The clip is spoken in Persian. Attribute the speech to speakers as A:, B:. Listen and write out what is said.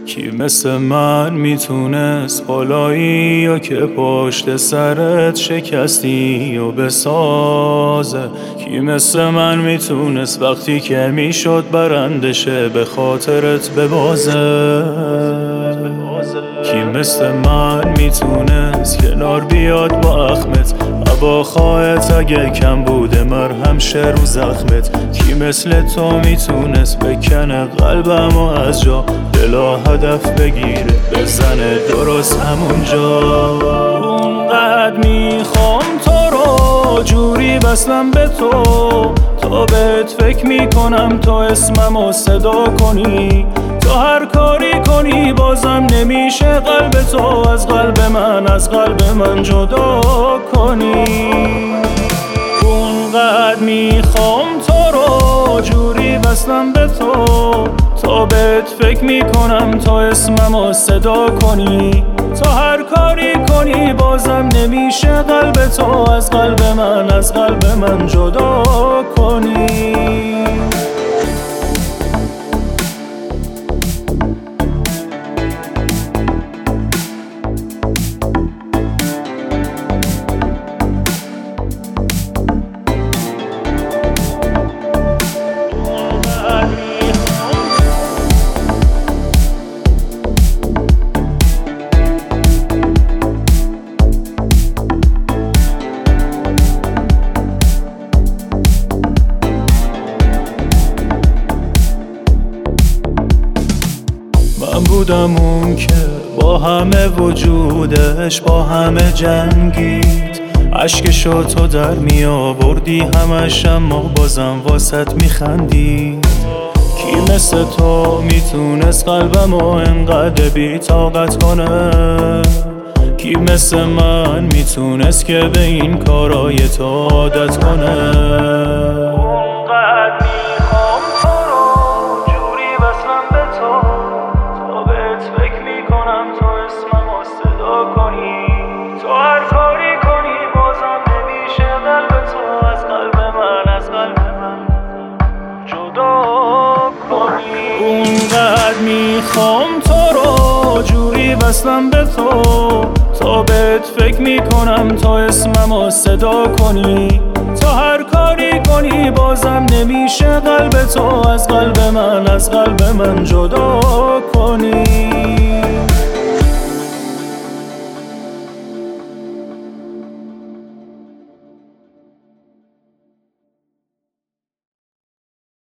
A: کی مثل من میتونست بالایی یا که پشت سرت شکستی و بسازه؟ کی مثل من میتونست وقتی که میشد برندشه به خاطرت ببازه؟ کی مثل من میتونست کنار بیاد با اخمت با خواهت اگه کم بوده مرهم شه رو زخمت؟ کی مثل تو میتونست بکنه قلبم و از جا دلا هدف بگیره بزنه درست همونجا؟ اونقدر میخوام تو رو جوری بسلم به تو بهت فکر میکنم تو اسممو صدا کنی، تو هر کاری کنی بازم نمیشه قلب تو از قلب من جدا کنی. اونقدر میخوام تو رو جوری بسلم به تو بهت فکر میکنم تو اسممو صدا کنی، تو هر کاری کنی بازم نمیشه قلب تو از قلب من جدا کنی. من بودم اون که با همه وجودش با همه جنگید، عشقشو تو در می آوردی همش اما بازم واسط میخندید. کی مثل تو میتونست قلبمو انقدر بی طاقت کنه؟ کی مثل من میتونست که به این کارای تو عادت کنه؟ اونقدر میخوام تو رو جوری بسلم به تو بهت فکر میکنم تو اسممو صدا کنی، تو هر کاری کنی بازم نمیشه قلب تو از قلب من جدا کنی.